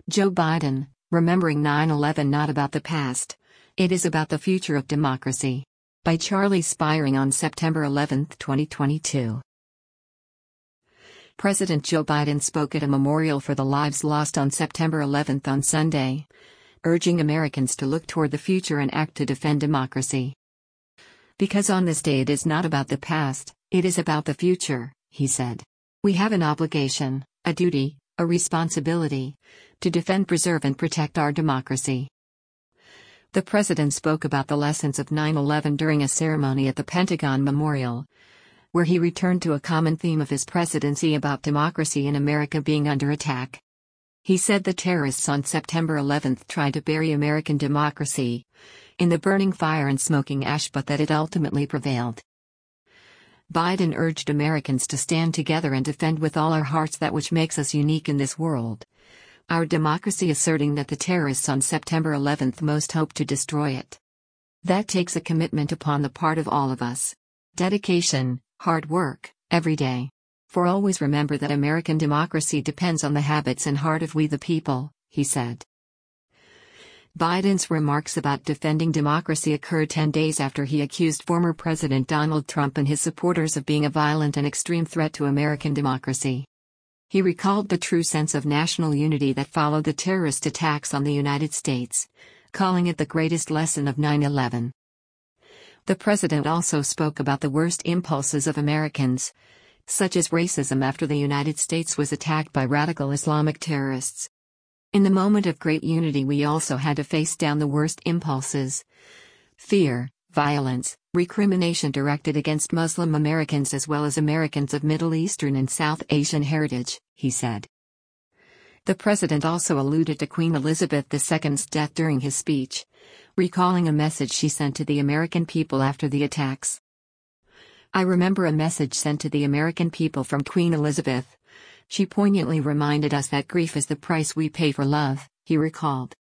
Joe Biden, Remembering 9/11 Not About the Past. It is about the future of democracy. By Charlie Spiring on September 11, 2022. President Joe Biden spoke at a memorial for the lives lost on September 11 on Sunday, urging Americans to look toward the future and act to defend democracy. Because on this day it is not about the past, it is about the future, he said. We have an obligation, a duty, a responsibility, to defend, preserve and protect our democracy. The president spoke about the lessons of 9/11 during a ceremony at the Pentagon Memorial, where he returned to a common theme of his presidency about democracy in America being under attack. He said the terrorists on September 11 tried to bury American democracy in the burning fire and smoking ash, but that it ultimately prevailed. Biden urged Americans to stand together and defend with all our hearts that which makes us unique in this world, our democracy, asserting that the terrorists on September 11 most hoped to destroy it. That takes a commitment upon the part of all of us. Dedication, hard work, every day. For always remember that American democracy depends on the habits and heart of we the people, he said. Biden's remarks about defending democracy occurred 10 days after he accused former President Donald Trump and his supporters of being a violent and extreme threat to American democracy. He recalled the true sense of national unity that followed the terrorist attacks on the United States, calling it the greatest lesson of 9/11. The president also spoke about the worst impulses of Americans, such as racism after the United States was attacked by radical Islamic terrorists. In the moment of great unity we also had to face down the worst impulses: fear, violence, recrimination directed against Muslim Americans as well as Americans of Middle Eastern and South Asian heritage, he said. The president also alluded to Queen Elizabeth II's death during his speech, recalling a message she sent to the American people after the attacks. I remember a message sent to the American people from Queen Elizabeth. She poignantly reminded us that grief is the price we pay for love, he recalled.